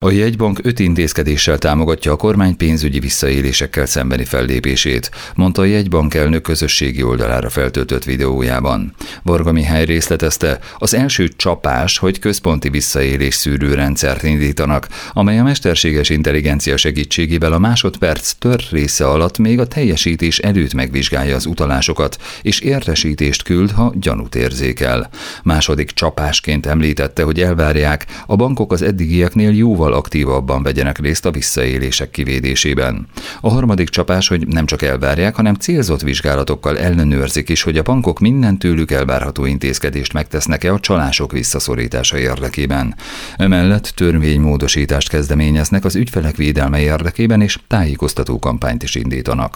A jegybank 5 intézkedéssel támogatja a kormány pénzügyi visszaélésekkel szembeni fellépését, mondta a jegybank elnök közösségi oldalára feltöltött videójában. Varga Mihály részletezte, az első csapás, hogy központi visszaélés szűrőrendszert indítanak, amely a mesterséges intelligencia segítségével a másodperc tört része alatt még a teljesítés előtt megvizsgálja az utalásokat, és értesítést küld, ha gyanút érzékel. Második csapásként említette, hogy elvárják, a bankok az eddigieknél jóval aktívabban vegyenek részt a visszaélések kivédésében. A harmadik csapás, hogy nem csak elvárják, hanem célzott vizsgálatokkal ellenőrzik is, hogy a bankok minden tőlük elvárható intézkedést megtesznek-e a csalások visszaszorítása érdekében. Emellett törvénymódosítást kezdeményeznek az ügyfelek védelme érdekében, és tájékoztató kampányt is indítanak.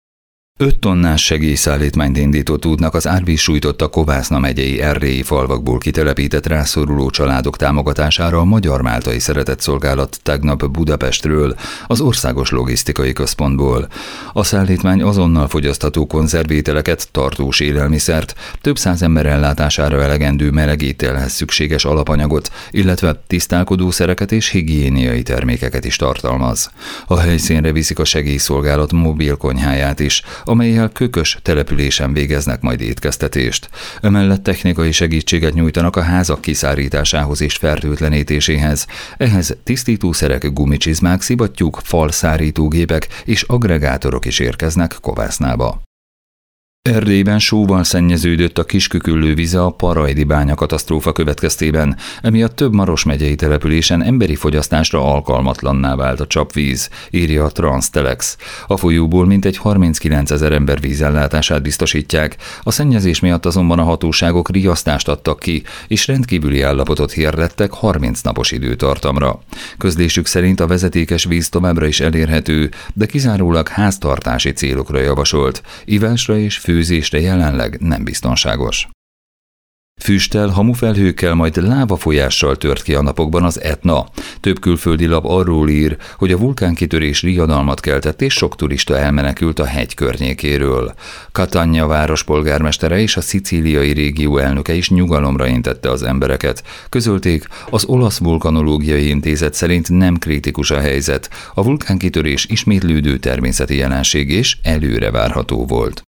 5 tonnás segélyszállítmányt indított útnak az árvíz sújtotta Kovászna megyei erdélyi falvakból kitelepített rászoruló családok támogatására a Magyar-Máltai Szeretetszolgálat tegnap Budapestről, az Országos Logisztikai Központból. A szállítmány azonnal fogyasztható konzervételeket, tartós élelmiszert, több száz ember ellátására elegendő meleg ételhez szükséges alapanyagot, illetve tisztálkodószereket és higiéniai termékeket is tartalmaz. A helyszínre viszik a segélyszolgálat mobil konyháját is, amellyel kökös településen végeznek majd étkeztetést. Emellett technikai segítséget nyújtanak a házak kiszárításához és fertőtlenítéséhez. Ehhez tisztítószerek, gumicsizmák, szivattyúk, falszárítógépek és aggregátorok is érkeznek Kovásznába. Erdélyben sóval szennyeződött a Kisküküllő vize a Parajdi bánya katasztrófa következtében, emiatt több Maros megyei településen emberi fogyasztásra alkalmatlanná vált a csapvíz, írja a Transtelex. A folyóból mintegy 39 000 ember vízellátását biztosítják, a szennyezés miatt azonban a hatóságok riasztást adtak ki, és rendkívüli állapotot hirdettek 30 napos időtartamra. Közlésük szerint a vezetékes víz továbbra is elérhető, de kizárólag háztartási célokra javasolt, ivásra és főzésre jelenleg nem biztonságos. Füsttel, hamufelhőkkel, majd lávafolyással tört ki a napokban az Etna. Több külföldi lap arról ír, hogy a vulkánkitörés riadalmat keltett és sok turista elmenekült a hegy környékéről. Catania város polgármestere és a szicíliai régió elnöke is nyugalomra intette az embereket. Közölték, az olasz vulkanológiai intézet szerint nem kritikus a helyzet, a vulkánkitörés ismétlődő természeti jelenség és előre várható volt.